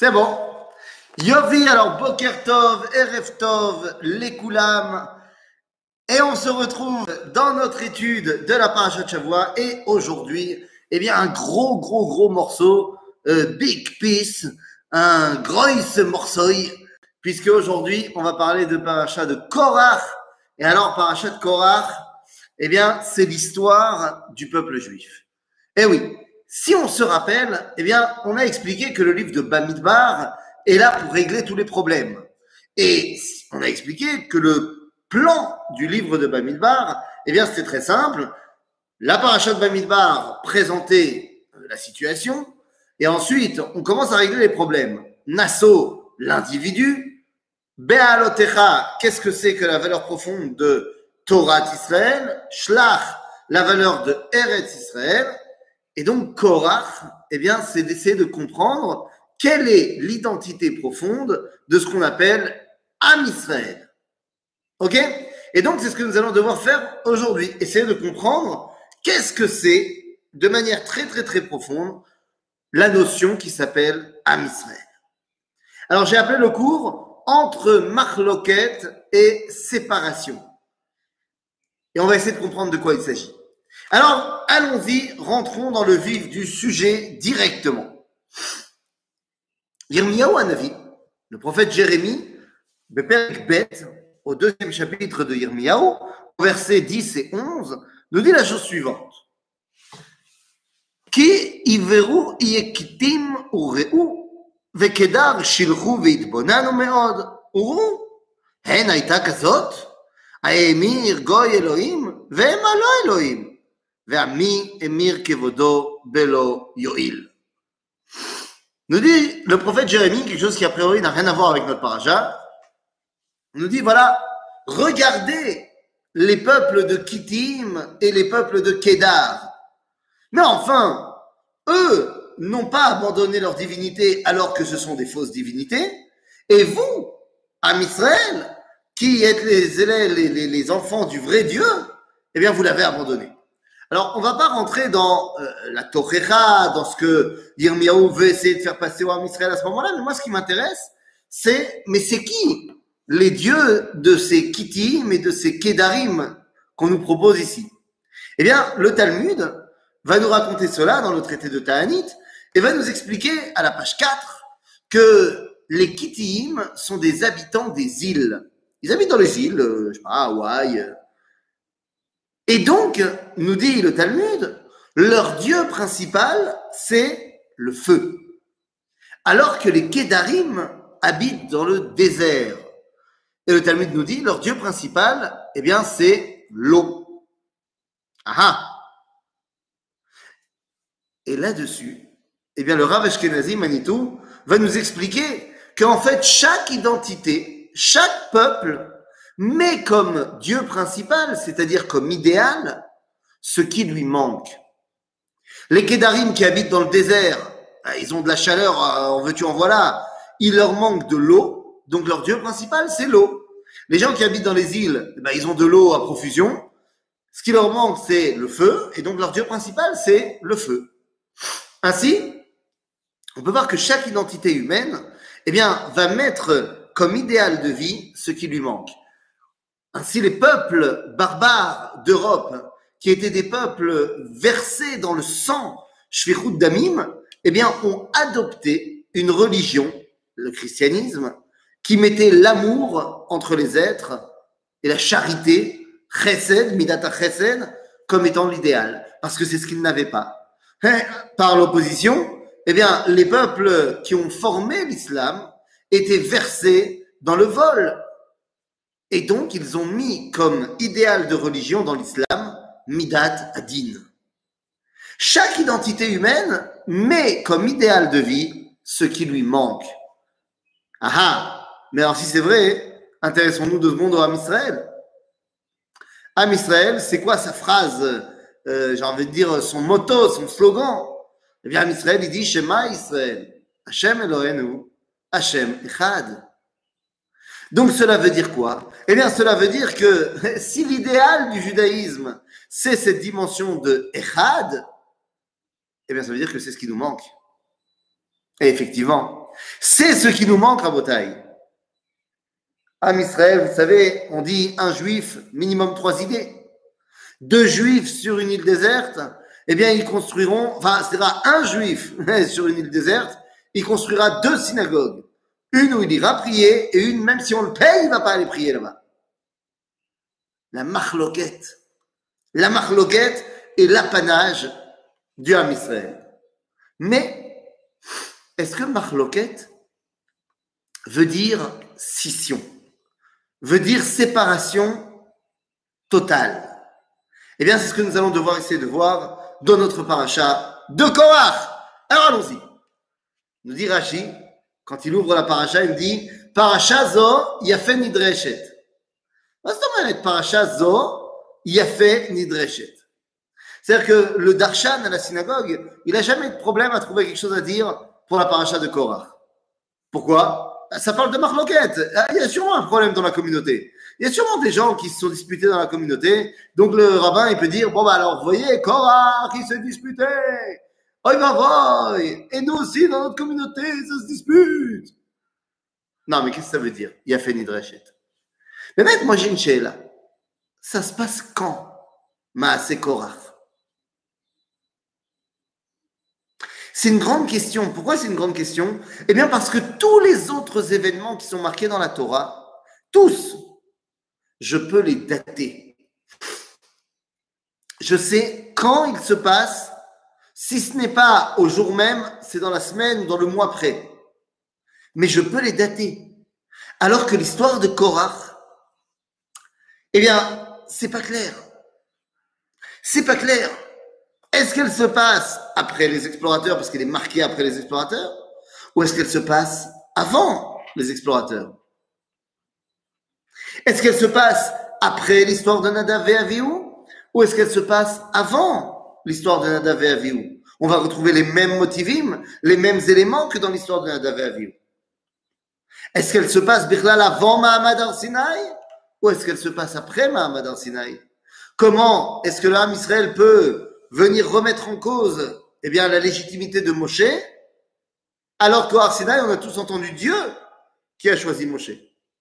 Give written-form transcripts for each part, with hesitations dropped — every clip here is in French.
C'est bon. Yovi, alors Boker Tov, Erev Tov, les Koulam. Et on se retrouve dans notre étude de la Parashat Shavua. Et aujourd'hui, eh bien, un gros morceau, big piece, un gros morceau, puisque aujourd'hui, on va parler de Parashat de Korach. Et alors, Parashat de Korach, eh bien, c'est l'histoire du peuple juif. Eh oui, si on se rappelle, eh bien, on a expliqué que le livre de Bamidbar est là pour régler tous les problèmes. Et on a expliqué que le plan du livre de Bamidbar, eh bien, c'était très simple. La paracha de Bamidbar présentait la situation, et ensuite, on commence à régler les problèmes. Nasso, l'individu. Be'alotecha, qu'est-ce que c'est que la valeur profonde de Torah Israël? Shlach, la valeur de Eretz Israël. Et donc, Korach, eh bien, c'est d'essayer de comprendre quelle est l'identité profonde de ce qu'on appelle Am Israël. Ok? Et donc, c'est ce que nous allons devoir faire aujourd'hui. Essayer de comprendre qu'est-ce que c'est, de manière très profonde, la notion qui s'appelle Am Israël. Alors, j'ai appelé le cours entre Machloket et séparation. Et on va essayer de comprendre de quoi il s'agit. Alors, allons-y, rentrons dans le vif du sujet directement. Yirmiyahu Hanavi, le prophète Jérémie, Beperek Bet, au 2e chapitre de Yirmiyahu, versets 10 et 11, nous dit la chose suivante. Ki iveru yekitim ureu, vekedar shilchu veitbonanu meod, uru, hen hayta kazot, האמיר גוי אלוהים, והמה לא אלוהים, ועמי אמיר כבודו בלא יועיל. Nous dit le prophète Jérémie, quelque chose qui a priori n'a rien à voir avec notre paracha, nous dit voilà, regardez les peuples de Kittim et les peuples de Kédar. Mais enfin, eux n'ont pas abandonné leur divinité alors que ce sont des fausses divinités, et vous, Am Israël, qui êtes les enfants du vrai Dieu, eh bien, vous l'avez abandonné. Alors, on ne va pas rentrer dans la Tochecha, dans ce que Yirmiyahu veut essayer de faire passer au Am Israël à ce moment-là, mais moi, ce qui m'intéresse, c'est qui les dieux de ces Kittim et de ces Kédarim qu'on nous propose ici? Eh bien, le Talmud va nous raconter cela dans le traité de Ta'anit et va nous expliquer à la page 4 que les Kittim sont des habitants des îles. Ils habitent dans les îles, je sais pas, Hawaï. Et donc, nous dit le Talmud, leur dieu principal, c'est le feu. Alors que les Kédarim habitent dans le désert. Et le Talmud nous dit, leur dieu principal, eh bien, c'est l'eau. Ah! Et là-dessus, eh bien, le Rav Ashkenazi Manitou va nous expliquer qu'en fait, chaque identité, chaque peuple met comme Dieu principal, c'est-à-dire comme idéal, ce qui lui manque. Les Kédarim qui habitent dans le désert, ils ont de la chaleur, en veux-tu, en voilà, il leur manque de l'eau, donc leur Dieu principal, c'est l'eau. Les gens qui habitent dans les îles, ils ont de l'eau à profusion, ce qui leur manque, c'est le feu, et donc leur Dieu principal, c'est le feu. Ainsi, on peut voir que chaque identité humaine, eh bien, va mettre comme idéal de vie ce qui lui manque. Ainsi, les peuples barbares d'Europe, qui étaient des peuples versés dans le sang, Shvichut Damim, eh bien, ont adopté une religion, le christianisme, qui mettait l'amour entre les êtres et la charité, Chesed, Midata Chesed, comme étant l'idéal, parce que c'est ce qu'ils n'avaient pas. Par l'opposition, eh bien, les peuples qui ont formé l'islam étaient versés dans le vol. Et donc, ils ont mis comme idéal de religion dans l'islam, Midat Adin. Chaque identité humaine met comme idéal de vie ce qui lui manque. Ah! Mais alors, si c'est vrai, intéressons-nous 2 secondes au Am Israël. Am Israël, c'est quoi sa phrase, j'ai envie de dire son motto, son slogan? Eh bien, Am Israël, il dit Shema Israël, Hashem Eloheinu, Hashem Echad. Donc, cela veut dire quoi? Eh bien, cela veut dire que si l'idéal du judaïsme, c'est cette dimension de Echad, eh bien, ça veut dire que c'est ce qui nous manque. Et effectivement, C'est ce qui nous manque, Rabotai. Am Israël, vous savez, on dit un juif, minimum 3 idées. 2 juifs sur une île déserte, eh bien, ils construiront, enfin, c'est-à-dire un juif sur une île déserte, il construira 2 synagogues. Une où il ira prier et une, même si on le paye, il ne va pas aller prier là-bas. La marloquette. La marloquette est l'apanage du Am Israël. Mais, est-ce que marloquette veut dire scission, veut dire séparation totale? Eh bien, c'est ce que nous allons devoir essayer de voir dans notre paracha de Korach. Alors, allons-y. Nous dit Rashi, quand il ouvre la paracha, il dit « Paracha zo yafe nidreshet ». מה זאת אומרת, paracha zo yafe nidreshet? C'est-à-dire que le darshan à la synagogue, il n'a jamais eu de problème à trouver quelque chose à dire pour la paracha de Korach. Pourquoi? Ça parle de marloquette. Il y a sûrement un problème dans la communauté. Il y a sûrement des gens qui se sont disputés dans la communauté. Donc le rabbin, il peut dire, bon, bah alors, vous voyez, Korach, il s'est disputé. Oi, va, et nous aussi, dans notre communauté, ça se dispute. Non, mais qu'est-ce que ça veut dire? Il a fait Nidreshet. Mais mec, moi j'ai une chéla. Ça se passe quand? Maaseh Korach. C'est une grande question. Pourquoi c'est une grande question? Eh bien, parce que tous les autres événements qui sont marqués dans la Torah, tous, je peux les dater. Je sais quand ils se passent. Si ce n'est pas au jour même, c'est dans la semaine ou dans le mois près. Mais je peux les dater. Alors que l'histoire de Korach, eh bien, c'est pas clair. C'est pas clair. Est-ce qu'elle se passe après les explorateurs, parce qu'elle est marquée après les explorateurs, ou est-ce qu'elle se passe avant les explorateurs? Est-ce qu'elle se passe après l'histoire de Nadav et Avihu, ou est-ce qu'elle se passe avant l'histoire de Nadav et Avihu? On va retrouver les mêmes motivim, les mêmes éléments que dans l'histoire de Nadav et Avihu. Est-ce qu'elle se passe Birlal avant Mahamad Ar-Sinaï, ou est-ce qu'elle se passe après Mahamad Ar-Sinaï? Comment est-ce que l'âme Israël peut venir remettre en cause, eh bien, la légitimité de Moshe, alors qu'au Har Sinaï, on a tous entendu Dieu qui a choisi Moshe?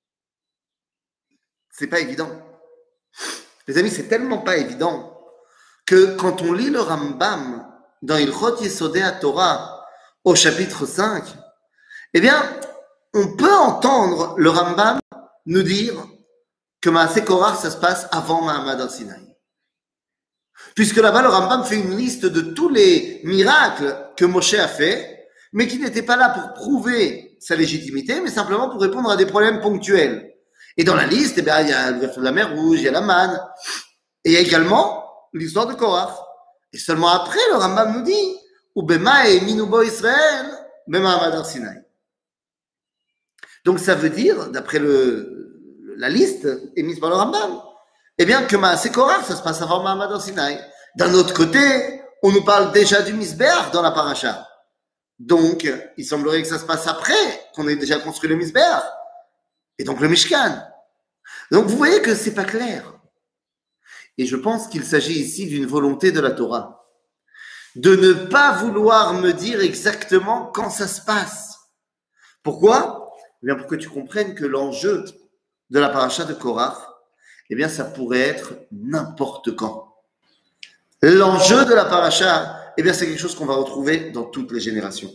C'est pas évident. Les amis, c'est tellement pas évident que quand on lit le Rambam dans Ilchot Yesodei HaTorah au chapitre 5, eh bien, on peut entendre le Rambam nous dire que Maaseh Korach, ça se passe avant Mahamad Ar-Sinaï. Puisque là-bas, le Rambam fait une liste de tous les miracles que Moshe a fait, mais qui n'étaient pas là pour prouver sa légitimité, mais simplement pour répondre à des problèmes ponctuels. Et dans la liste, eh bien, il y a l'ouverture de la mer Rouge, il y a la manne, et il y a également l'histoire de Korach. Et seulement après, le Rambam nous dit « Ubema et Minubo Israël, Bema Mahamad Ar-Sinaï ». Donc ça veut dire, d'après la liste émise par le Rambam, eh bien que Maaseh Korach, ça se passe avant Mahamad Ar-Sinaï. D'un autre côté, on nous parle déjà du Misbéach dans la paracha. Donc, il semblerait que ça se passe après qu'on ait déjà construit le Misbéach. Et donc le Mishkan. Donc vous voyez que c'est pas clair. Et je pense qu'il s'agit ici d'une volonté de la Torah. De ne pas vouloir me dire exactement quand ça se passe. Pourquoi? Eh bien pour que tu comprennes que l'enjeu de la paracha de Korach, eh bien, ça pourrait être n'importe quand. L'enjeu de la paracha, eh bien, c'est quelque chose qu'on va retrouver dans toutes les générations.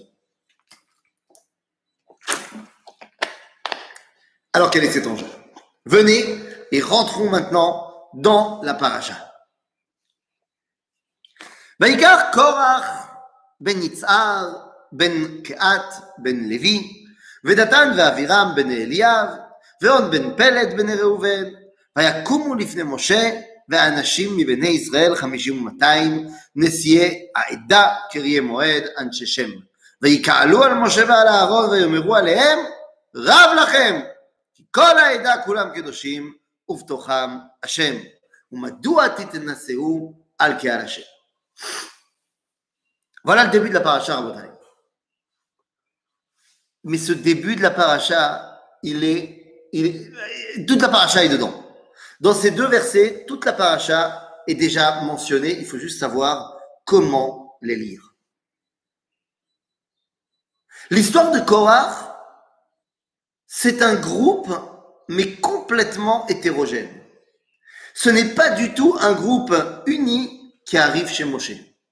Alors, quel est cet enjeu? Venez et rentrons maintenant dans la paracha. Vaikar Korach ben Yitzhar ben Kehat ben Levi ודתן ואבירם בן אליאב ועוד בן פלד בן ראובן ויקומו לפני משה ואנשים מבני ישראל 50 ו200 נשיאי העדה קריאי מועד אנשי שם ויקהלו על משה ועל אהרון ויאמרו עליהם רב לכם כי כל העדה כולם קדושים ובתוכם השם ומדוע תתנשאו על קהל השם. Voilà le début de la paracha, Rabotai. Mais ce début de la paracha, toute la paracha est dedans. Dans ces 2 versets, toute la paracha est déjà mentionnée. Il faut juste savoir comment les lire. L'histoire de Korach, c'est un groupe, mais complètement hétérogène. Ce n'est pas du tout un groupe uni qui arrive chez Moshe.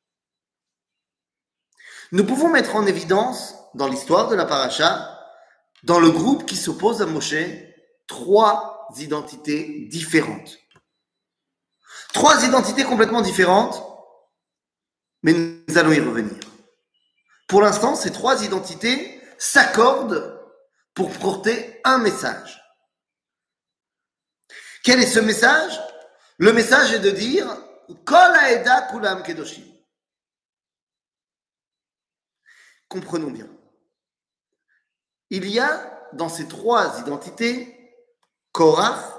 Nous pouvons mettre en évidence, dans l'histoire de la paracha, dans le groupe qui s'oppose à Moshe, 3 identités différentes. 3 identités complètement différentes, mais nous allons y revenir. Pour l'instant, ces 3 identités s'accordent pour porter un message. Quel est ce message? Le message est de dire Kol haeda kulam kedoshim. Comprenons bien. Il y a dans ces 3 identités Korach,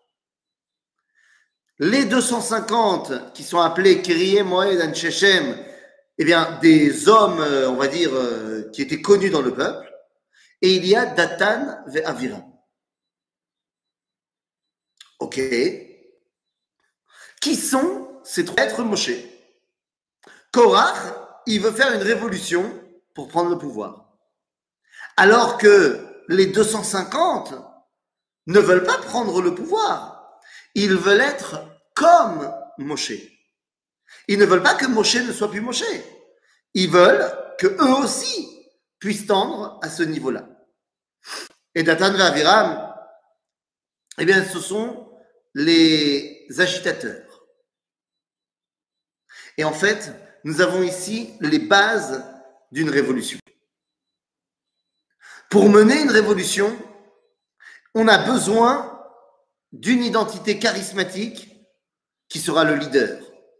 les 250 qui sont appelés Kyrie Moed Anshe Shem, eh bien des hommes, on va dire, qui étaient connus dans le peuple, et il y a Datan ve Aviram. Ok. Qui sont ces 3 êtres Moshe? Korach, il veut faire une révolution pour prendre le pouvoir. Alors que les 250 ne veulent pas prendre le pouvoir. Ils veulent être comme Moshe. Ils ne veulent pas que Moshe ne soit plus Moshe. Ils veulent que eux aussi puissent tendre à ce niveau-là. Et Datan et Aviram, eh bien, ce sont les agitateurs. Et en fait, nous avons ici les bases d'une révolution. Pour mener une révolution, on a besoin d'une identité charismatique qui sera le leader.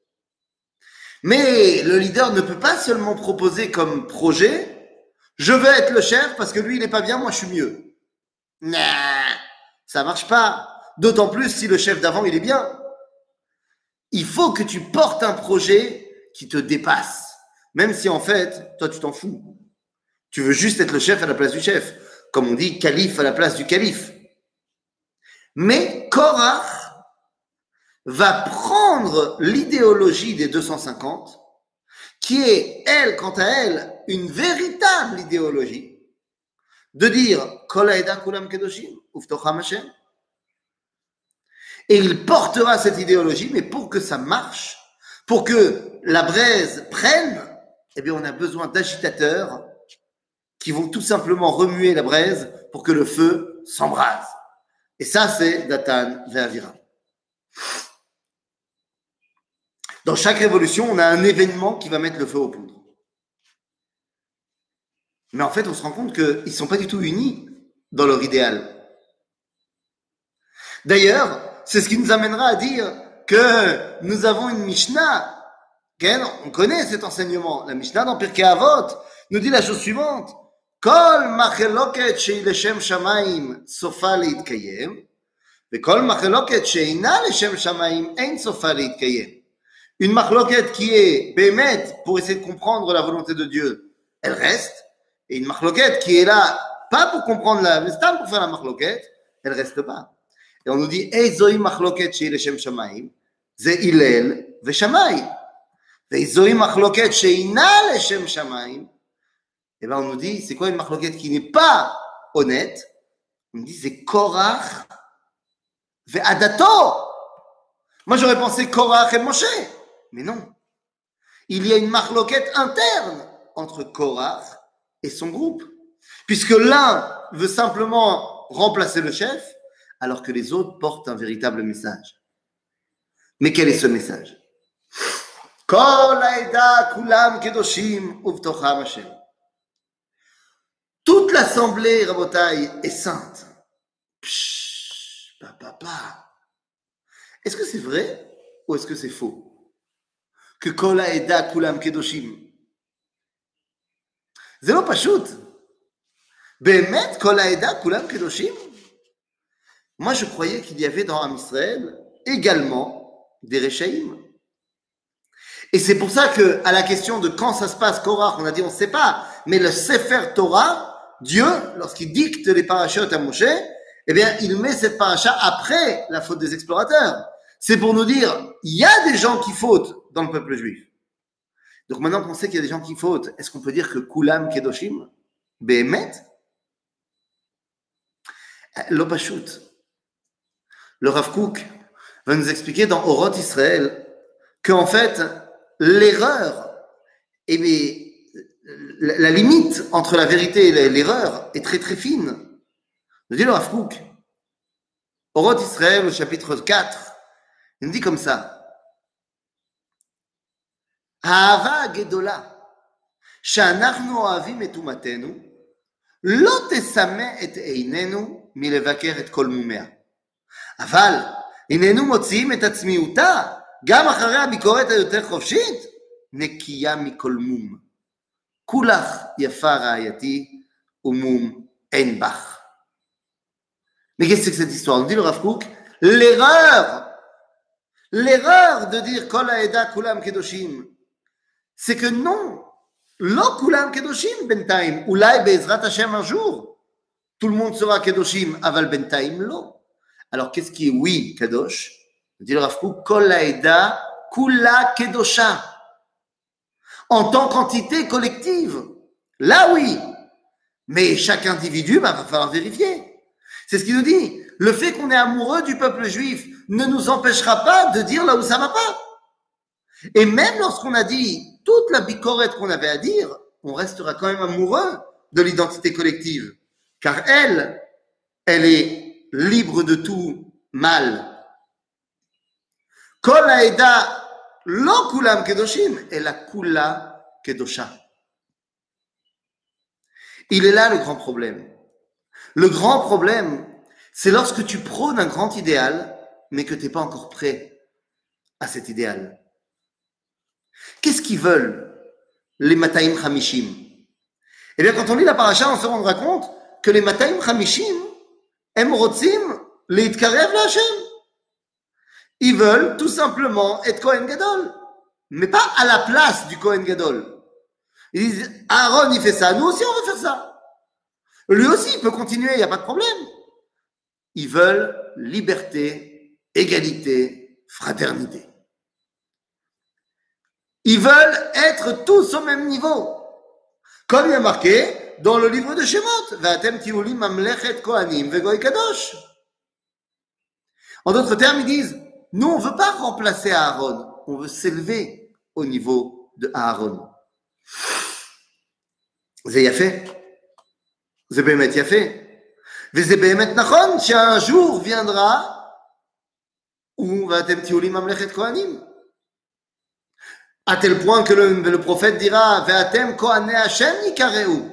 Mais le leader ne peut pas seulement proposer comme projet « Je veux être le chef parce que lui, il n'est pas bien, moi, je suis mieux. » Nah, ça marche pas. D'autant plus si le chef d'avant, il est bien. Il faut que tu portes un projet qui te dépasse. Même si en fait, toi, tu t'en fous. Tu veux juste être le chef à la place du chef. Comme on dit, calife à la place du calife. Mais Korach va prendre l'idéologie des 250, qui est, elle, quant à elle, une véritable idéologie, de dire Kol haeda kulam kedoshim uvtocham Hashem. Et il portera cette idéologie, mais pour que ça marche, pour que la braise prenne, eh bien, on a besoin d'agitateurs qui vont tout simplement remuer la braise pour que le feu s'embrase. Et ça, c'est Datan ve Aviram. Dans chaque révolution, on a un événement qui va mettre le feu aux poudres. Mais en fait, on se rend compte qu'ils ne sont pas du tout unis dans leur idéal. D'ailleurs, c'est ce qui nous amènera à dire que nous avons une Mishnah. On connaît cet enseignement. La Mishnah dans Pirkei Avot nous dit la chose suivante. Kol macheloket shehi leshem shamayim sofa leitkayem, vekol macheloket sheina leshem shamayim ein sofa leitkayem. Une machloket qui est bémet pour essayer de comprendre la volonté de Dieu, elle reste. Et une machloket qui est là, pas pour comprendre la, mais pour faire la machloket, elle reste pas. Et on nous dit, Eizoi machloket shehi leshem shamayim, ze Hillel ve Shammai. Veizoi machloket sheina leshem shamayim. Et bien on nous dit, c'est quoi une machloket qui n'est pas honnête? On nous dit, c'est Korach ve Adato. Moi j'aurais pensé Korach et Moshe. Mais non. Il y a une machloket interne entre Korach et son groupe. Puisque l'un veut simplement remplacer le chef, alors que les autres portent un véritable message. Mais quel est ce message? Kol haeda kulam kedoshim uvtocham Hashem. Toute l'assemblée, Rabotai, est sainte. Pshh, papa. Est-ce que c'est vrai ou est-ce que c'est faux? Que Kol haeda kulam kedoshim. זה לא פשוט. באמת, כל העדה, כולם קדושים? Moi, je croyais qu'il y avait dans Am Israël également des Réchaïm. Et c'est pour ça qu'à la question de quand ça se passe, Korach, on a dit on ne sait pas, mais le Sefer Torah, Dieu, lorsqu'il dicte les parachutes à Moshe, eh bien, il met cette paracha après la faute des explorateurs. C'est pour nous dire, il y a des gens qui fautent dans le peuple juif. Donc maintenant qu'on sait qu'il y a des gens qui fautent, est-ce qu'on peut dire que Kulam Kedoshim? Béhémet, l'opachut. Le Rav Kook va nous expliquer dans Oroth Israël qu'en fait, l'erreur, eh bien, la limite entre la vérité et l'erreur est très très fine. Nous dit le Rav Kook, Oroth Israël, au chapitre 4, il nous dit comme ça. Ahava gedola, שאנחנו אוהבים את אומתנו, לא תסמא את עינינו מלבקר את כל מומיה. אבל הננו מוציאים את עצמיותה, גם אחרי הביקורת היותר חופשית, נקייה מכל מום. כולך יפה רעייתי, ומום אין בך. Mais qu'est-ce que c'est que cette histoire? On dit le Rav Kook, l'erreur de dire Kol haeda kulam kedoshim, c'est que non, lo kulam kedoshim bentaim, oulai be'ezrat Hashem un jour, tout le monde sera kedoshim, aval bentaim lo. Alors qu'est-ce qui est oui kadosh? On dit le Rav Kook, Kol haeda kula kedosha, en tant qu'entité collective, là oui, mais chaque individu, va falloir vérifier. C'est ce qu'il nous dit. Le fait qu'on est amoureux du peuple juif ne nous empêchera pas de dire là où ça va pas. Et même lorsqu'on a dit toute la bicorette qu'on avait à dire, on restera quand même amoureux de l'identité collective. Car elle est libre de tout mal. Kol haeda lo kulam kedoshim, ela kula kedosha. Il est là le grand problème. Le grand problème, c'est lorsque tu prônes un grand idéal, mais que tu n'es pas encore prêt à cet idéal. Qu'est-ce qu'ils veulent, les Mataim Hamishim? Eh bien, quand on lit la paracha, on se rendra compte que les Mataim Hamishim, הם רוצים להתקרב להשם. Ils veulent tout simplement être Kohen Gadol, mais pas à la place du Kohen Gadol. Ils disent, Aaron, il fait ça, nous aussi on veut faire ça. Lui aussi, il peut continuer, il n'y a pas de problème. Ils veulent liberté, égalité, fraternité. Ils veulent être tous au même niveau. Comme il y a marqué dans le livre de Shemot, V'atem tiulim mamlechet kohanim vegoy kadosh. En d'autres termes, ils disent, nous, on ne veut pas remplacer Aaron, on veut s'élever au niveau de Aaron. C'est yafé. C'est באמת יפה. וזה באמת נכון שהun jour viendra où ואתם תהיו לי ממלכת כהנים. À tel point que le prophète dira ואתם כהני השם יקראו.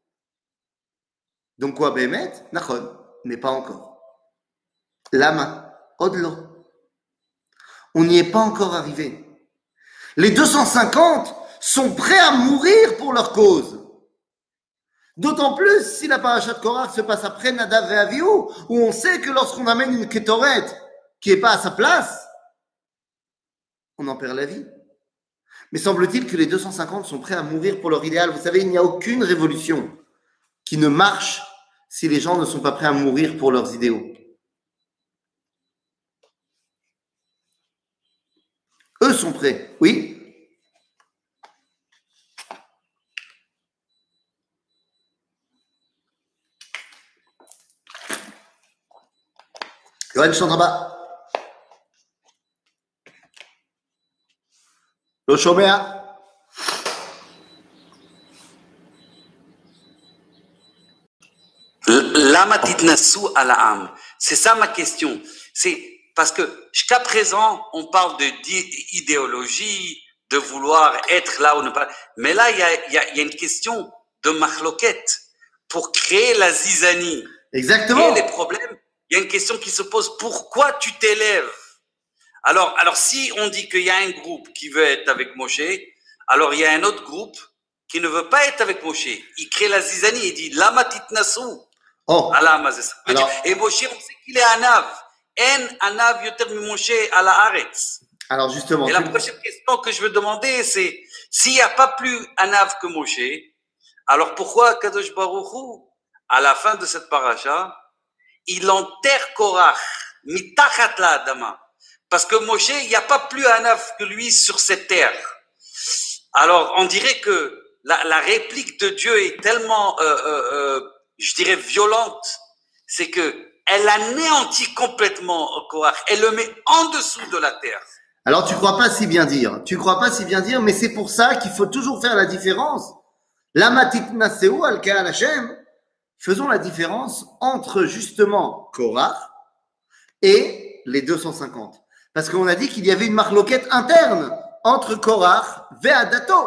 Donc quoi, באמת? נכון, mais pas encore. למה? עוד לא. On n'y est pas encore arrivé. Les 250 sont prêts à mourir pour leur cause. D'autant plus si la paracha de Korach se passe après Nadav et Avihu, où on sait que lorsqu'on amène une kétoret qui n'est pas à sa place, on en perd la vie. Mais semble-t-il que les 250 sont prêts à mourir pour leur idéal. Vous savez, il n'y a aucune révolution qui ne marche si les gens ne sont pas prêts à mourir pour leurs idéaux. Eux sont prêts, oui. Yoann Chandraba. לא שומע. למה תתנסו על העם? C'est ça ma question. C'est parce que jusqu'à présent, on parle d'idéologie, de vouloir être là ou ne pas. Mais là, il y a une question de machloket pour créer la zizanie. Exactement. Et les problèmes, il y a une question qui se pose. Pourquoi tu t'élèves? Alors, si on dit qu'il y a un groupe qui veut être avec Moshe, alors il y a un autre groupe qui ne veut pas être avec Moshe. Il crée la zizanie, il dit Lama titnasu. Oh. Alors, et Moshe, on sait qu'il est Anav. En Anav yoter mi Moshe à la Haaretz. Alors justement. Et la prochaine question que je veux demander, c'est s'il n'y a pas plus Anav que Moshe, alors pourquoi Kadosh Baruch Hu, à la fin de cette paracha, il enterre Korach, mitachat la adama? Parce que Moshe, il n'y a pas plus Anav que lui sur cette terre. Alors, on dirait que la réplique de Dieu est tellement, je dirais, violente, c'est que elle anéantit complètement Korach, elle le met en dessous de la terre. Alors tu crois pas si bien dire, mais c'est pour ça qu'il faut toujours faire la différence. Lama titnaseu al ka'al Hashem. Faisons la différence entre justement Korach et les 250. Parce qu'on a dit qu'il y avait une marloquette interne entre Korach et Adato.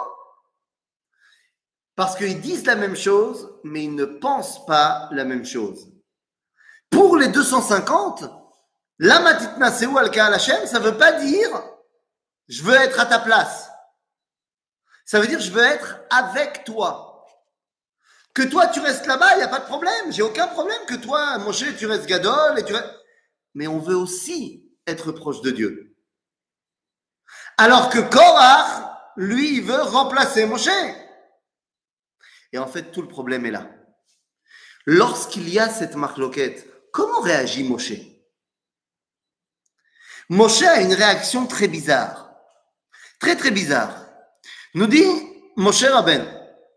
Parce qu'ils disent la même chose, mais ils ne pensent pas la même chose. Pour les 250, la matitna seou al ka'al Hashem, ça ne veut pas dire je veux être à ta place. Ça veut dire je veux être avec toi. Que toi tu restes là-bas, il n'y a pas de problème. J'ai aucun problème que toi, Moshe, tu restes Gadol. Mais on veut aussi être proche de Dieu. Alors que Korach, lui, il veut remplacer Moshe. Et en fait, tout le problème est là. Lorsqu'il y a cette marloquette, comment réagit Moshe? Moshe a une réaction très bizarre. Très, très bizarre. Nous dit Moshe Rabbeinu.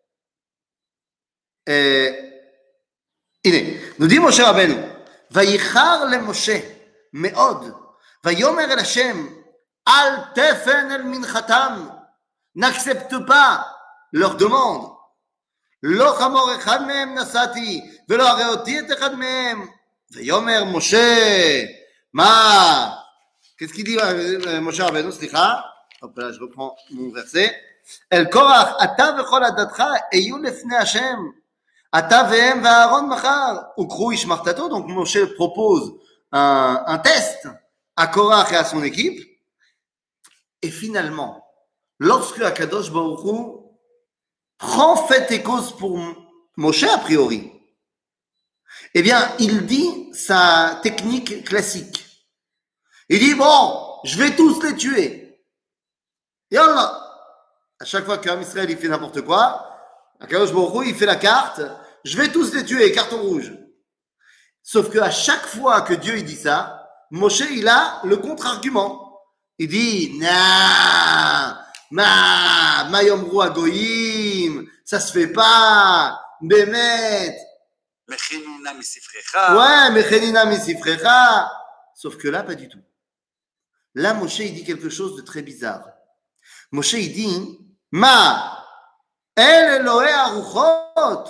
הנה, nous dit משה רבנו, ויחר למשה מאוד, ויאמר אל השם, אל תפן אל מנחתם, n'accepte pas leur demande, לא חמור אחד מהם נשאתי, ולא הרי אותי את אחד מהם, ויאמר משה, מה? Qu'est-ce qu'il dit משה רבנו, סליחה, hop là je reprends mon verset, אל קורח, אתה וכל עדתך היו לפני השם, Ata ve'em va'aron machar ukru ishmartato. Donc Moshe propose un test à Korach et à son équipe. Et finalement, lorsque Akadosh Baruch Hu prend fait et cause pour Moshe a priori, eh bien, il dit sa technique classique. Il dit, bon, je vais tous les tuer. Yallah. À chaque fois qu'un Israël il fait n'importe quoi, Akadosh Baruch Hu, il fait la carte, je vais tous les tuer, carton rouge. Sauf qu'à chaque fois que Dieu il dit ça, Moshe il a le contre-argument. Il dit, ma yomru agoyim, ça se fait pas, bémet. Mechenina misifrecha. Ouais, mechenina misifrecha. Sauf que là, pas du tout. Là, Moshe il dit quelque chose de très bizarre. Moshe il dit, El Elohei Aruchot.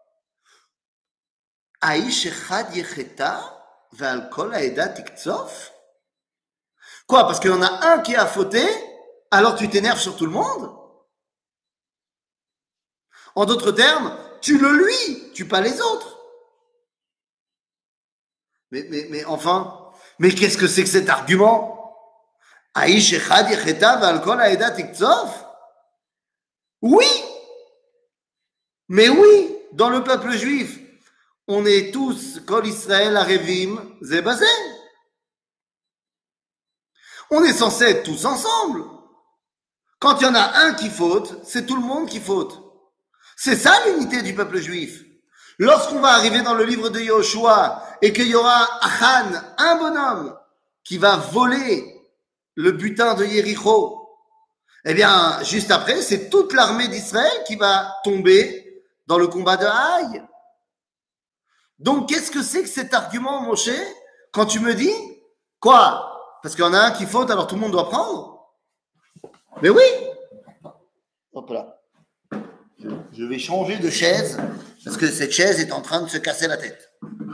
Aïch echad yecheta ve'al kol ha'eda tiktsof. Quoi? Parce qu'il y en a un qui a fauté, alors tu t'énerves sur tout le monde? En d'autres termes, tu le lui, tu pas les autres. Mais enfin, mais qu'est-ce que c'est que cet argument? Aïch echad yecheta ve'al kol ha'eda tiktsof? Oui! Mais oui, dans le peuple juif, on est tous, Kol Israël Arevim, Zebazé. On est censé être tous ensemble. Quand il y en a un qui faute, c'est tout le monde qui faute. C'est ça l'unité du peuple juif. Lorsqu'on va arriver dans le livre de Yoshua et qu'il y aura Achan, un bonhomme, qui va voler le butin de Yéricho, eh bien, juste après, c'est toute l'armée d'Israël qui va tomber dans le combat de Haï. Donc, qu'est-ce que c'est que cet argument, Moshe, quand tu me dis, quoi? Parce qu'il y en a un qui faute, alors tout le monde doit prendre? Mais oui! Hop là. Je vais changer de chaise, parce que cette chaise est en train de se casser la tête.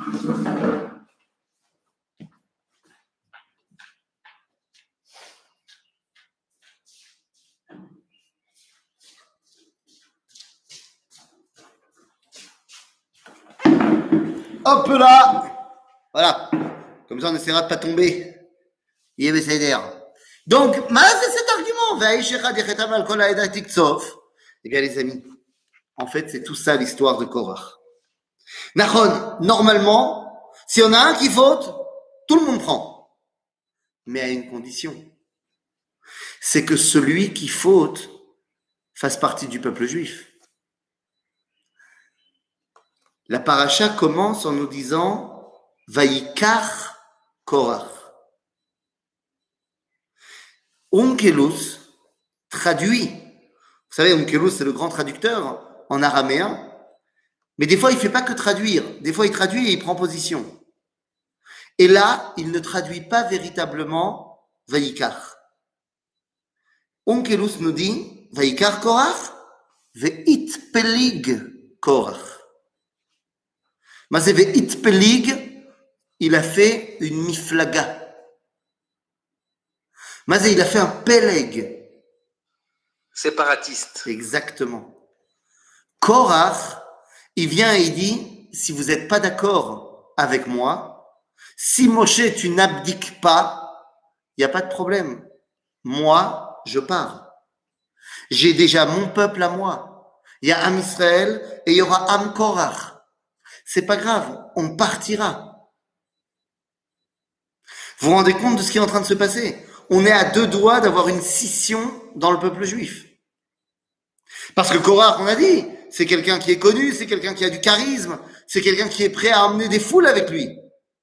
Hop là! Voilà. Comme ça, on essaiera de ne pas tomber. Donc, c'est cet argument. Eh bien, les amis, en fait, c'est tout ça l'histoire de Korach. Normalement, si on a un qui faute, tout le monde prend. Mais à une condition. C'est que celui qui faute fasse partie du peuple juif. La paracha commence en nous disant Vayikar Korach. Onkelos traduit savez, Onkelos, c'est le grand traducteur en araméen. Mais des fois, il ne fait pas que traduire. Des fois, il traduit et il prend position. Et là, il ne traduit pas véritablement Vaikar. Onkelos nous dit Vaikar Korach, Veit Pelig Korach. Mais c'est Veit Pelig, il a fait une miflaga. Mais il a fait un peleg. Séparatiste. Exactement. Korach, il vient et il dit, si vous n'êtes pas d'accord avec moi, si Moshe, tu n'abdiques pas, il n'y a pas de problème. Moi, je pars. J'ai déjà mon peuple à moi. Il y a Am Israël et il y aura Am Korach. C'est pas grave, on partira. Vous vous rendez compte de ce qui est en train de se passer? On est à 2 doigts d'avoir une scission dans le peuple juif. Parce que Korach, on a dit, c'est quelqu'un qui est connu, c'est quelqu'un qui a du charisme, c'est quelqu'un qui est prêt à emmener des foules avec lui.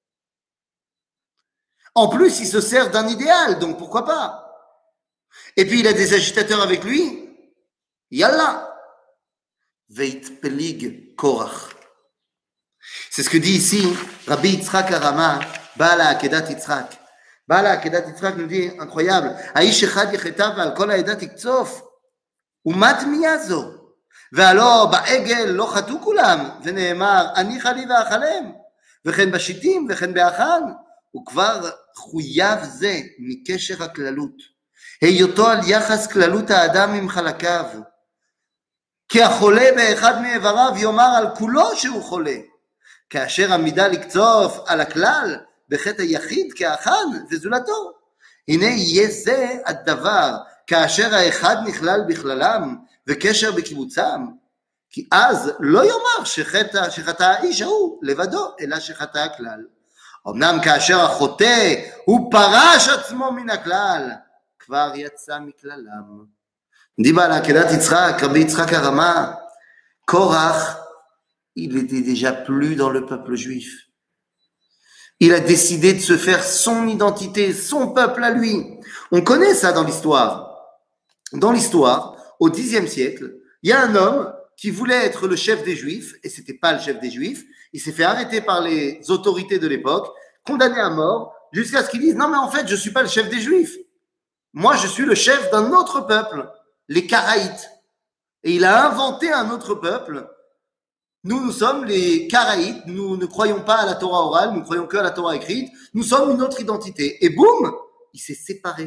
En plus, il se sert d'un idéal, donc pourquoi pas? Et puis, il a des agitateurs avec lui. Yallah. Veit Pelig Korach. C'est ce que dit ici Rabbi Yitzhak Arama, Bala Akedat Yitzhak. Bala Akedat Yitzhak nous dit, incroyable, Aish Echad Yechetav al Kol Aedat Yiktsof. ומת מיה זו? והלא בעגל לא חטאו כולם, ונאמר, אני חלי ואכלם, וכן בשיטים וכן באחן, וכבר חויב זה מקשר הכללות, היותו על יחס כללות האדם עם חלקיו, כי החולה באחד מאיבריו יאמר על כולו שהוא חולה, כאשר עמידה לקצוף על הכלל, בחטא היחיד כאחן וזולתו. הנה יהיה זה הדבר, כאשר האחד נכלל בכללם וקשר בקיבוצם, כי אז לא יאמר שחטא האיש ההוא לבדו, אלא שחטא הכלל. אמנם כאשר החוטא הוא פרש עצמו מן הכלל, כבר יצא מכללם. דיבר על עקדת יצחק, רבי יצחק הרמה, קורח, il était déjà plus dans le peuple juif. Il a décidé de se faire son identité, son peuple à lui. On connaît ça dans l'histoire. Dans l'histoire, au Xe siècle, il y a un homme qui voulait être le chef des Juifs, et c'était pas le chef des Juifs. Il s'est fait arrêter par les autorités de l'époque, condamné à mort, jusqu'à ce qu'il dise « Non, mais en fait, je suis pas le chef des Juifs. Moi, je suis le chef d'un autre peuple, les Karaïtes. » Et il a inventé un autre peuple. Nous sommes les Karaïtes, nous ne croyons pas à la Torah orale, nous croyons que à la Torah écrite, nous sommes une autre identité. Et boum, il s'est séparé.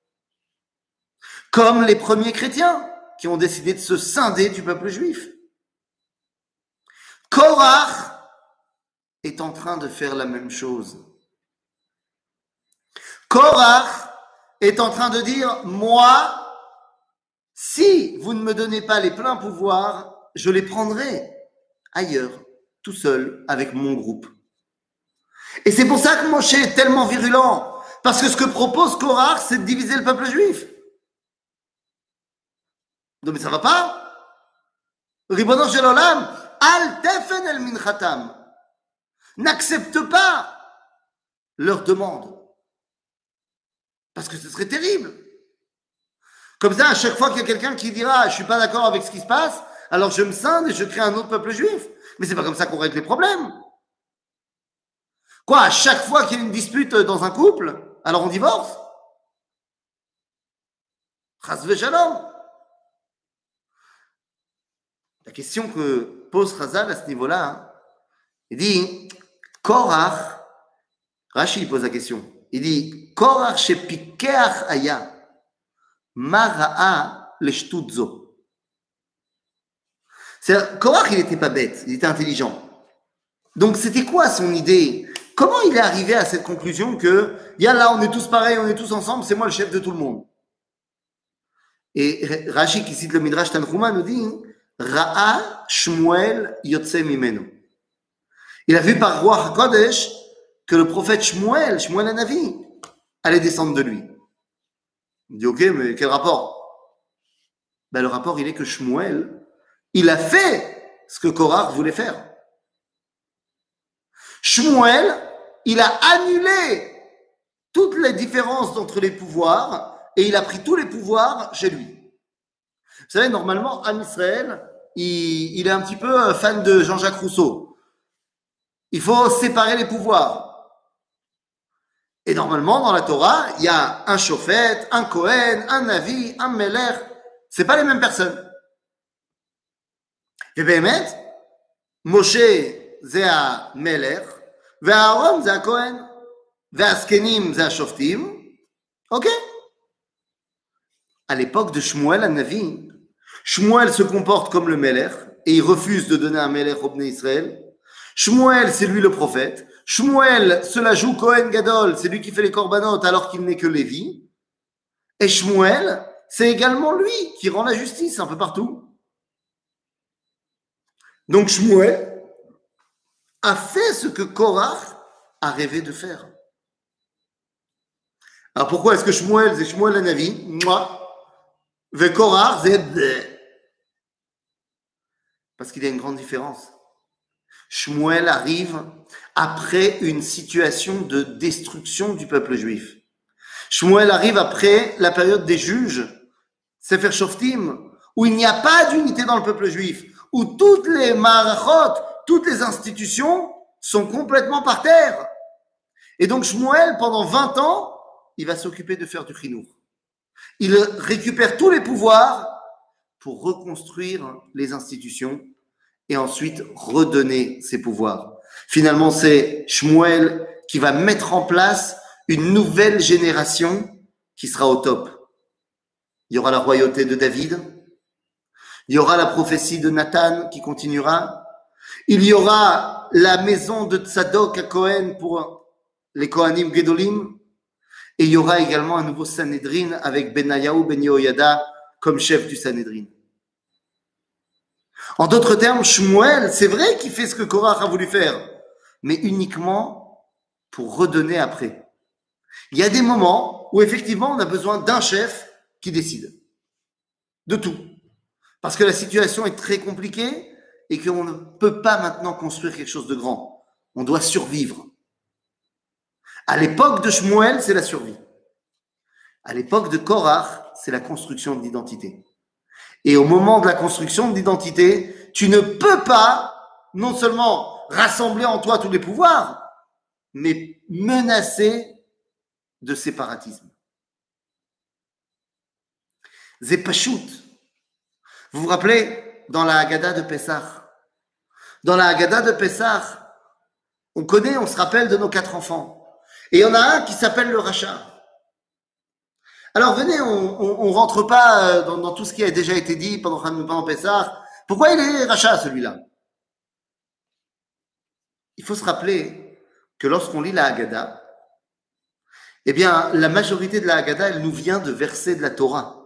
Comme les premiers chrétiens qui ont décidé de se scinder du peuple juif. Korach est en train de faire la même chose. Korach est en train de dire, moi, si vous ne me donnez pas les pleins pouvoirs, je les prendrai ailleurs, tout seul, avec mon groupe. Et c'est pour ça que Moshe est tellement virulent, parce que ce que propose Korach, c'est de diviser le peuple juif. Non mais ça va pas? Ribono shel olam, al tefen el minchatam. N'accepte pas leur demande. Parce que ce serait terrible. Comme ça, à chaque fois qu'il y a quelqu'un qui dira « Je suis pas d'accord avec ce qui se passe », alors je me scinde et je crée un autre peuple juif. Mais c'est pas comme ça qu'on règle les problèmes. Quoi, à chaque fois qu'il y a une dispute dans un couple, alors on divorce? Chas v'shalom. La question que pose Chazal à ce niveau-là, hein, il dit Korach, Rashi pose la question, il dit Korach shepikeach aya, ma ra'a leshtut zo. C'est-à-dire, Korach, il n'était pas bête, il était intelligent. Donc, c'était quoi son idée? Comment il est arrivé à cette conclusion que, là, on est tous pareils, on est tous ensemble, c'est moi le chef de tout le monde? Et Rashi, qui cite le Midrash Tanchuma, nous dit Ra'a Shmuel Yotse Mimenu. Il a vu par Ruach HaKodesh que le prophète Shmuel Hanavi, allait descendre de lui. Il dit, ok, mais quel rapport? Ben, le rapport, il est que Shmuel, il a fait ce que Korach voulait faire. Shmuel, il a annulé toutes les différences entre les pouvoirs et il a pris tous les pouvoirs chez lui. Vous savez, normalement, Am Israël, il est un petit peu fan de Jean-Jacques Rousseau. Il faut séparer les pouvoirs. Et normalement, dans la Torah, il y a un Shofet, un Kohen, un Navi, un Meler. C'est pas les mêmes personnes. Et באמת, Moshe זה המלך, והאהרון זה הכהן, והזקנים זה השופטים, ok? À l'époque de Shmuel Hanavi, Shmuel se comporte comme le Melech et il refuse de donner un Melech au Bnei Israël. Shmuel, c'est lui le prophète. Shmuel, cela joue Kohen Gadol, c'est lui qui fait les korbanot alors qu'il n'est que Lévi. Et Shmuel, c'est également lui qui rend la justice un peu partout. Donc Shmuel a fait ce que Korach a rêvé de faire. Alors pourquoi est-ce que Shmuel, c'est Shmuel Hanavi, moi, et Korach, c'est... Parce qu'il y a une grande différence. Shmuel arrive après une situation de destruction du peuple juif. Shmuel arrive après la période des juges, Sefer Shoftim, où il n'y a pas d'unité dans le peuple juif, où toutes les marachot, toutes les institutions sont complètement par terre. Et donc Shmuel, pendant 20 ans, il va s'occuper de faire du chinour. Il récupère tous les pouvoirs pour reconstruire les institutions et ensuite redonner ses pouvoirs. Finalement, c'est Shmuel qui va mettre en place une nouvelle génération qui sera au top. Il y aura la royauté de David, il y aura la prophétie de Nathan qui continuera, il y aura la maison de Tzadok à Cohen pour les Kohanim Gedolim, et il y aura également un nouveau Sanhedrin avec Benayahu Ben Yehoyada comme chef du Sanhedrin. En d'autres termes, Shmuel, c'est vrai qu'il fait ce que Korach a voulu faire, mais uniquement pour redonner après. Il y a des moments où effectivement on a besoin d'un chef qui décide de tout, parce que la situation est très compliquée et qu'on ne peut pas maintenant construire quelque chose de grand. On doit survivre. À l'époque de Shmuel, c'est la survie. À l'époque de Korach, c'est la construction de l'identité. Et au moment de la construction de l'identité, tu ne peux pas non seulement rassembler en toi tous les pouvoirs, mais menacer de séparatisme. Zepashut. Vous vous rappelez, dans la Haggadah de Pessah, dans la Haggadah de Pessah, on connaît, on se rappelle de nos 4 enfants. Et il y en a un qui s'appelle le Racha. Alors venez, on rentre pas dans tout ce qui a déjà été dit pendant Pessah. Pourquoi il est Racha celui-là? Il faut se rappeler que lorsqu'on lit la Haggadah, eh bien la majorité de la Haggadah, elle nous vient de versets de la Torah.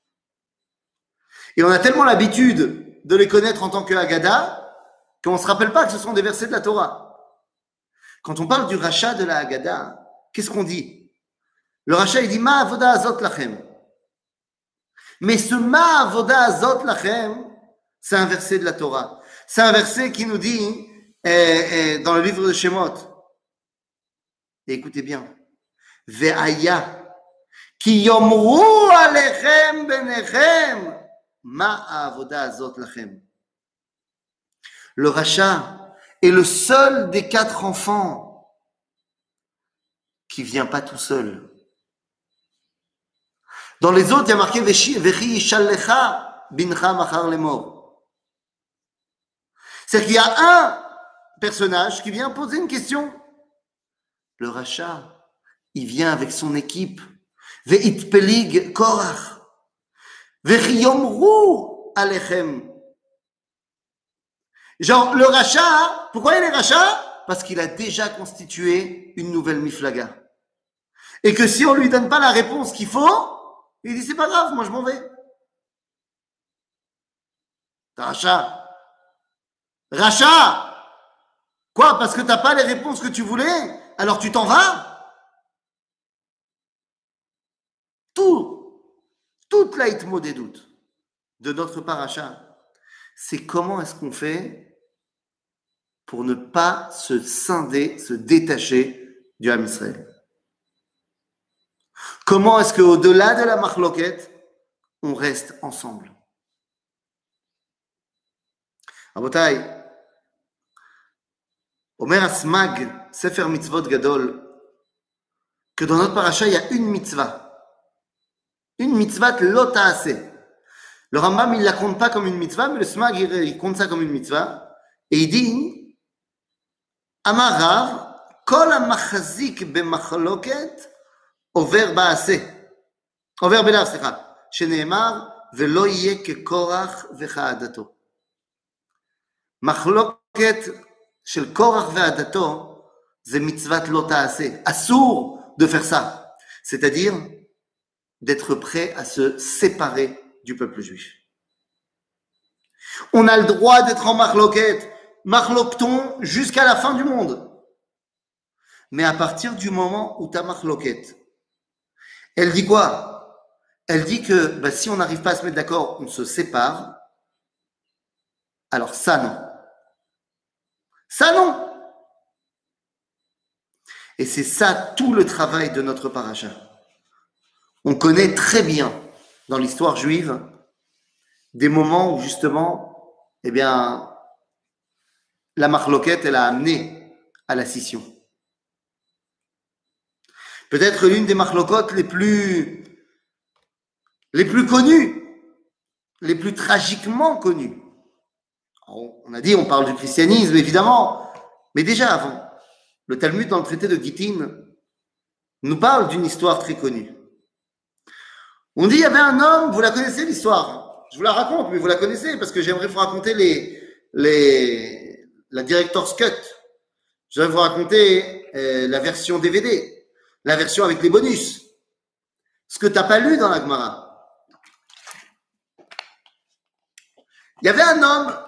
Et on a tellement l'habitude de les connaître en tant que Haggadah qu'on ne se rappelle pas que ce sont des versets de la Torah. Quand on parle du Racha de la Haggadah, qu'est-ce qu'on dit? Le Racha, il dit « Ma avoda azot lachem ». Mais ce « Ma avoda azot lachem », c'est un verset de la Torah. C'est un verset qui nous dit dans le livre de Shemot. Et écoutez bien. « Ve'aya ki yomru alechem benechem ma avoda azot lachem ». Le Racha est le seul des 4 enfants qui vient pas tout seul. Dans les autres, il y a marqué Vechi yishallecha bincha machar lemor. C'est-à-dire qu'il y a un personnage qui vient poser une question. Le Racha, il vient avec son équipe. Ve'itpelig korach. Vechi yomru alechem. Genre, le Racha, pourquoi il est Racha? Parce qu'il a déjà constitué une nouvelle miflaga. Et que si on lui donne pas la réponse qu'il faut, il dit c'est pas grave, moi je m'en vais. Racha. Racha! Quoi? Parce que t'as pas les réponses que tu voulais? Alors tu t'en vas? Toute la hitmo des doutes de notre paracha, c'est comment est-ce qu'on fait pour ne pas se scinder, se détacher du Ham Israël. Comment est-ce qu'au-delà de la marloquette, on reste ensemble? Rabotai, Omer Asmag, Sefer Mitzvot Gadol, que dans notre paracha, il y a une mitzvah. Une mitzvah lo ta'aseh. Le Rambam, il ne la compte pas comme une mitzvah, mais le Smag, il compte ça comme une mitzvah. Et il dit, Amar Rav, Kol ha'machazik b'machloket, over ba'aseh. Over belav, סליחה. שנאמר, ולא יהיה כקורח וכעדתו. מחלוקת של קורח ועדתו, זה מצוות לא תעשה. אסור de faire ça. C'est-à-dire d'être prêt à se séparer du peuple juif. On a le droit d'être en marloquette, marloqueton jusqu'à la fin du monde. Mais à partir du moment où ta marloquette, elle dit quoi? Elle dit que si on n'arrive pas à se mettre d'accord, on se sépare. Alors ça non. Ça non. Et c'est ça tout le travail de notre paracha. On connaît très bien dans l'histoire juive des moments où justement, eh bien, la marloquette, elle a amené à la scission. Peut-être l'une des marloquotes les plus connues, les plus tragiquement connues. On a dit, on parle du christianisme, évidemment, mais déjà avant, le Talmud dans le traité de Gittin nous parle d'une histoire très connue. On dit, il y avait un homme, vous la connaissez l'histoire, je vous la raconte, mais vous la connaissez parce que j'aimerais vous raconter la Director's Cut. J'aimerais vous raconter la version DVD, la version avec les bonus. Ce que tu n'as pas lu dans la Gemara. Il y avait un homme,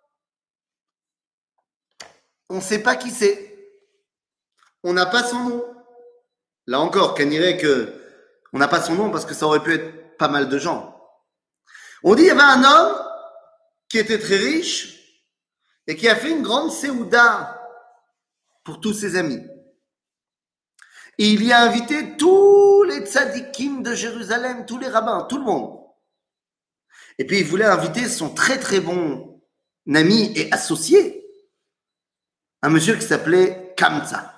on ne sait pas qui c'est. On n'a pas son nom. Là encore, qu'on dirait qu'on n'a pas son nom parce que ça aurait pu être pas mal de gens. On dit qu'il y avait un homme qui était très riche et qui a fait une grande séouda pour tous ses amis. Et il y a invité tous les tzadikim de Jérusalem, tous les rabbins, tout le monde. Et puis il voulait inviter son très très bon ami et associé, un monsieur qui s'appelait Kamsa.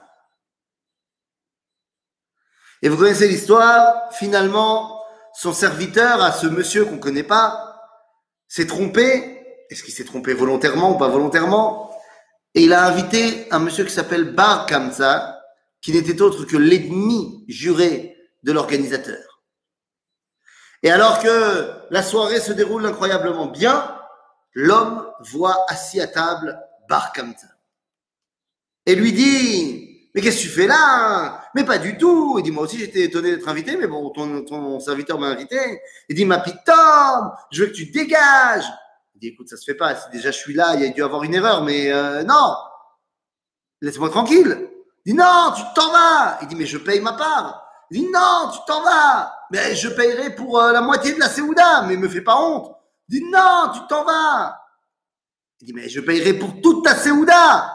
Et vous connaissez l'histoire, finalement, son serviteur à ce monsieur qu'on ne connaît pas s'est trompé. Est-ce qu'il s'est trompé volontairement ou pas volontairement? Et il a invité un monsieur qui s'appelle Bar Kamsa, qui n'était autre que l'ennemi juré de l'organisateur. Et alors que la soirée se déroule incroyablement bien, l'homme voit assis à table Bar Kamsa. Et lui dit... Mais qu'est-ce que tu fais là? Mais pas du tout. Il dit, moi aussi j'étais étonné d'être invité, mais bon, ton serviteur m'a invité. Il dit, ma petite Tom, je veux que tu te dégages. Il dit, écoute, ça se fait pas. Si déjà je suis là, il y a dû avoir une erreur, mais non. Laisse-moi tranquille. Il dit, non, tu t'en vas. Il dit, mais je paye ma part. Il dit, non, tu t'en vas. Mais je payerai pour la moitié de la Séouda, mais me fais pas honte. Il dit, non, tu t'en vas. Il dit, mais je payerai pour toute ta Séouda.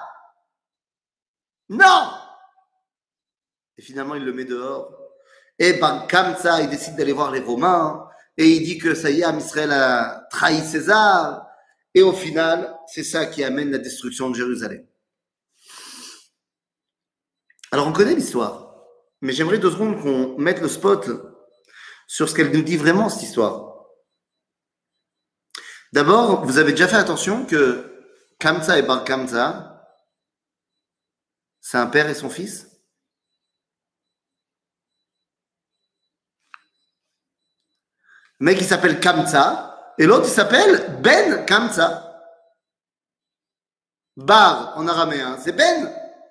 Non. Et finalement, il le met dehors. Et ben, comme ça, il décide d'aller voir les Romains. Et il dit que ça y est, Israël a trahi César. Et au final, c'est ça qui amène la destruction de Jérusalem. Alors, on connaît l'histoire. Mais j'aimerais 2 secondes qu'on mette le spot sur ce qu'elle nous dit vraiment, cette histoire. D'abord, vous avez déjà fait attention que Kamsa et Bar Kamsa, c'est un père et son fils? Le mec, il s'appelle Kamsa, et l'autre, il s'appelle Ben Kamsa. Bar, en araméen, c'est Ben.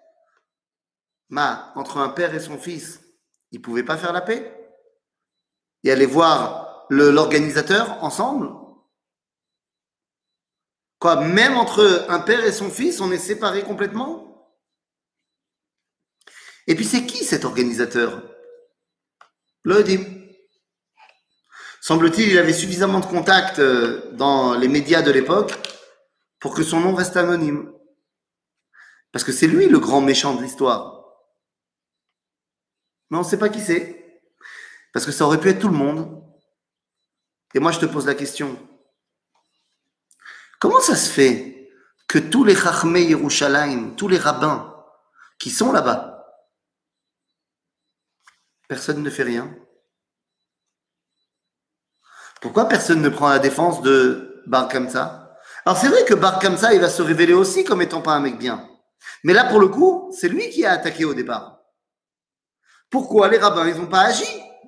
Entre un père et son fils, ils ne pouvaient pas faire la paix? Et aller voir l'organisateur ensemble? Quoi, même entre un père et son fils, on est séparés complètement? Et puis, c'est qui cet organisateur? Le Dim. Semble-t-il, il avait suffisamment de contacts dans les médias de l'époque pour que son nom reste anonyme. Parce que c'est lui le grand méchant de l'histoire. Mais on ne sait pas qui c'est. Parce que ça aurait pu être tout le monde. Et moi, je te pose la question. Comment ça se fait que tous les Chachmei Yerushalayim, tous les rabbins qui sont là-bas, personne ne fait rien. Pourquoi personne ne prend la défense de Bar Kamsa? Alors c'est vrai que Bar Kamsa, il va se révéler aussi comme étant pas un mec bien. Mais là, pour le coup, c'est lui qui a attaqué au départ. Pourquoi les rabbins, ils n'ont pas agi?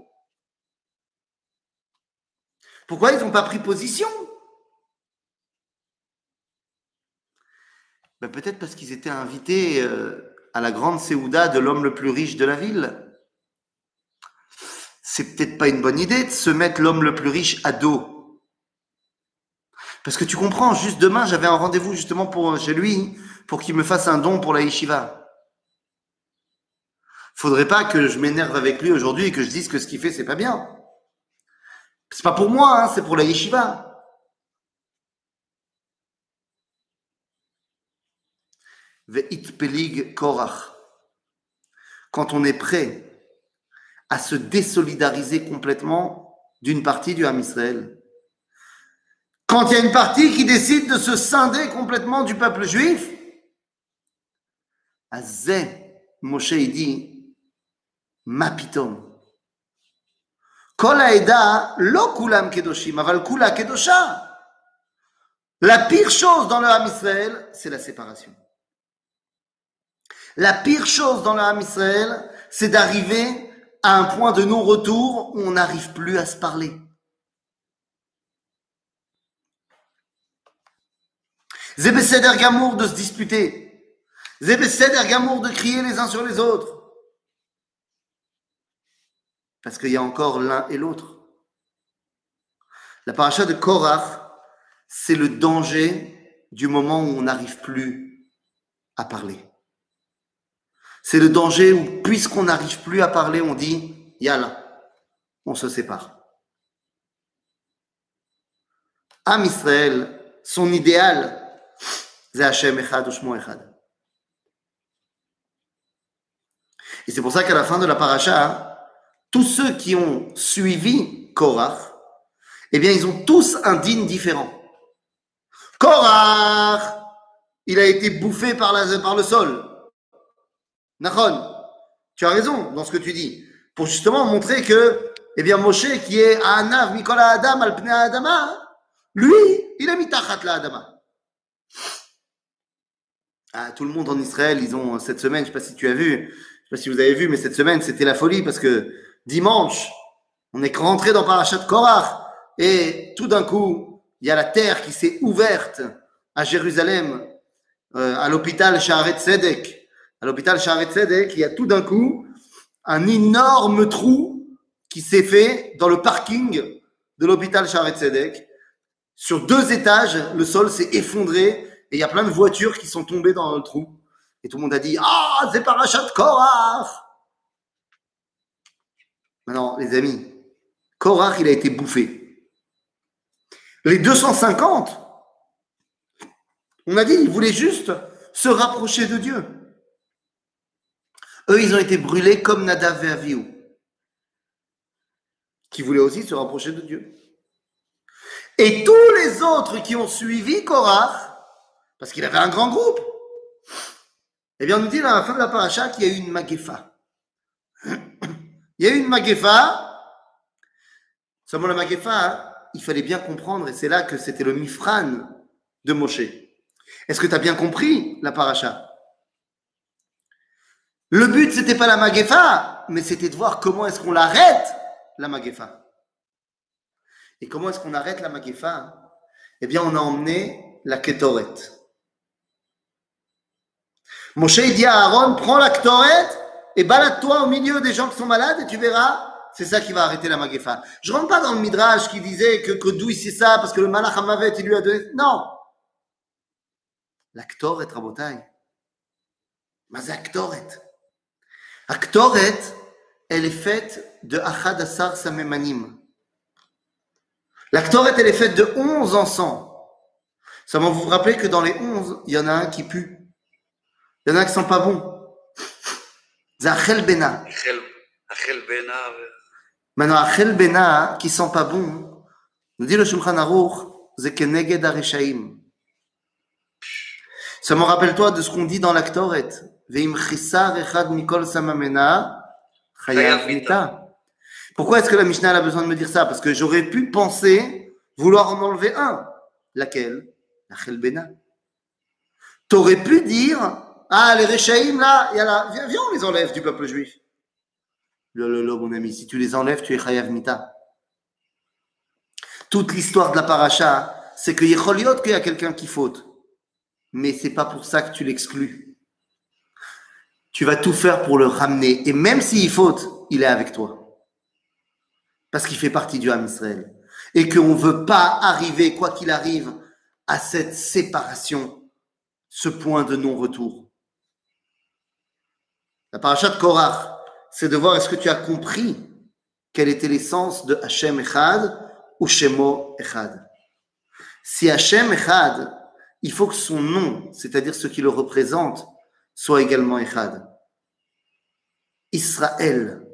Pourquoi ils n'ont pas pris position? Ben peut-être parce qu'ils étaient invités à la grande séouda de l'homme le plus riche de la ville. C'est peut-être pas une bonne idée de se mettre l'homme le plus riche à dos. Parce que tu comprends, juste demain, j'avais un rendez-vous justement chez lui pour qu'il me fasse un don pour la yeshiva. Faudrait pas que je m'énerve avec lui aujourd'hui et que je dise que ce qu'il fait, c'est pas bien. C'est pas pour moi, hein, c'est pour la yeshiva. Ve'itpelig korach. Quand on est prêt à se désolidariser complètement d'une partie du Ham Israël. Quand il y a une partie qui décide de se scinder complètement du peuple juif, Azeh, Moshe il dit, ma pitom. Kol haeda lo kulam kedoshim, aval kula kedosha. La pire chose dans le Ham Israël, c'est la séparation. La pire chose dans le Ham Israël, c'est d'arriver à un point de non-retour où on n'arrive plus à se parler. C'est besséder gamour de se disputer. C'est besséder gamour de crier les uns sur les autres. Parce qu'il y a encore l'un et l'autre. La paracha de Korach, c'est le danger du moment où on n'arrive plus à parler. C'est le danger où, puisqu'on n'arrive plus à parler, on dit, yalla, on se sépare. Am Israël, son idéal, c'est Hashem Echad, Ushmo Echad. Et c'est pour ça qu'à la fin de la paracha, tous ceux qui ont suivi Korach, eh bien, ils ont tous un dîne différent. Korach, il a été bouffé par le sol. Nachon, tu as raison dans ce que tu dis, pour justement montrer que, eh bien, Moshe, qui est Anav Mikola Adam al Pnei Adama, lui, il a mis Tachat la Adama. Ah, tout le monde en Israël, ils ont cette semaine, je ne sais pas si tu as vu, je ne sais pas si vous avez vu, mais cette semaine, c'était la folie parce que dimanche, on est rentré dans Parashat Korach et tout d'un coup, il y a la terre qui s'est ouverte à Jérusalem, à l'hôpital Shaare Tzedek. À l'hôpital Shaare Tzedek, il y a tout d'un coup un énorme trou qui s'est fait dans le parking de l'hôpital Shaare Tzedek. Sur 2 étages, le sol s'est effondré et il y a plein de voitures qui sont tombées dans le trou. Et tout le monde a dit « Ah, c'est Parashat Korach !» Maintenant, les amis, Korach, il a été bouffé. Les 250, on a dit, ils voulaient juste se rapprocher de Dieu. Eux, ils ont été brûlés comme Nadav et Avihu, qui voulaient aussi se rapprocher de Dieu. Et tous les autres qui ont suivi Korach, parce qu'il avait un grand groupe, eh bien, on nous dit à la fin de la paracha qu'il y a eu une magefa. Il y a eu une magefa. Seulement la magefa, il fallait bien comprendre, et c'est là que c'était le mifran de Moshe. Est-ce que tu as bien compris la paracha? Le but, c'était pas la magefa, mais c'était de voir comment est-ce qu'on l'arrête, la magefa. Et comment est-ce qu'on arrête la magefa? Eh bien, on a emmené la Ketoret. Moshe dit à Aaron, prends la Ketoret et balade-toi au milieu des gens qui sont malades et tu verras, c'est ça qui va arrêter la magefa. Je rentre pas dans le Midrash qui disait que d'où c'est ça, parce que le Malach Hamavet, il lui a donné. Non! La Ketoret, Rabotai. Mais c'est la Ketoret. La Ketoret, elle est faite de Achad Asar Samemanim. La Ketoret, elle est faite de 11 encens. Seulement, vous vous rappelez que dans les 11, il y en a un qui pue. Il y en a qui ne sont pas bons. C'est Achel Bena. Achel Bena. Maintenant, Achel Bena, qui ne sont pas bons, nous dit le Shulchan Aruch, c'est Keneged HaReshaim. Ça me rappelle-toi de ce qu'on dit dans l'Aktoret. Veim chisar echad mikol samamena chayav mita. Pourquoi est-ce que la Mishnah a besoin de me dire ça? Parce que j'aurais pu penser vouloir en enlever un. Laquelle? La chelbena. T'aurais pu dire, ah, les Réchaïm, là, viens, on les enlève du peuple juif. Lolo, mon ami, si tu les enlèves, tu es chayav mita. Toute l'histoire de la paracha, c'est que Yecholiot, qu'il y a quelqu'un qui faute. Mais c'est pas pour ça que tu l'exclus. Tu vas tout faire pour le ramener. Et même s'il faute, il est avec toi. Parce qu'il fait partie du Ham Israël. Et qu'on ne veut pas arriver, quoi qu'il arrive, à cette séparation, ce point de non-retour. La paracha de Korach, c'est de voir est-ce que tu as compris quel était l'essence de Hashem Echad ou Shemo Echad. Si Hashem Echad, il faut que son nom, c'est-à-dire ce qui le représente, soit également Echad. Israël,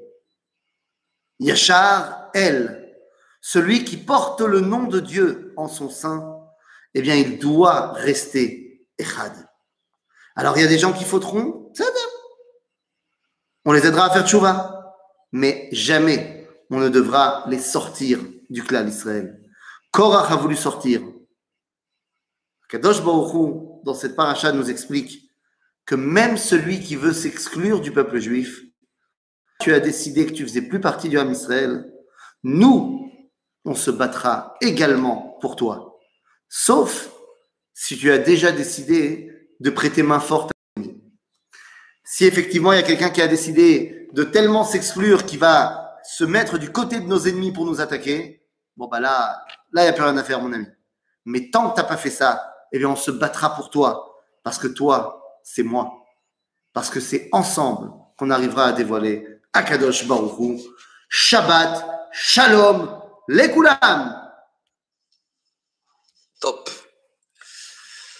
Yachar El, celui qui porte le nom de Dieu en son sein, eh bien, il doit rester Echad. Alors, il y a des gens qui fauteront, c'est bien. On les aidera à faire tchouva, mais jamais on ne devra les sortir du clan d'Israël. Korach a voulu sortir. Kadosh Baruch Hu, dans cette paracha, nous explique que même celui qui veut s'exclure du peuple juif, tu as décidé que tu faisais plus partie du Ham Israël, nous, on se battra également pour toi. Sauf si tu as déjà décidé de prêter main forte à l'ennemi. Si effectivement il y a quelqu'un qui a décidé de tellement s'exclure qu'il va se mettre du côté de nos ennemis pour nous attaquer, bon bah là, il n'y a plus rien à faire, mon ami. Mais tant que tu n'as pas fait ça, eh bien on se battra pour toi. Parce que toi, c'est moi. Parce que c'est ensemble qu'on arrivera à dévoiler Akadosh Baruch Hu, Shabbat, Shalom, Lekulam. Top.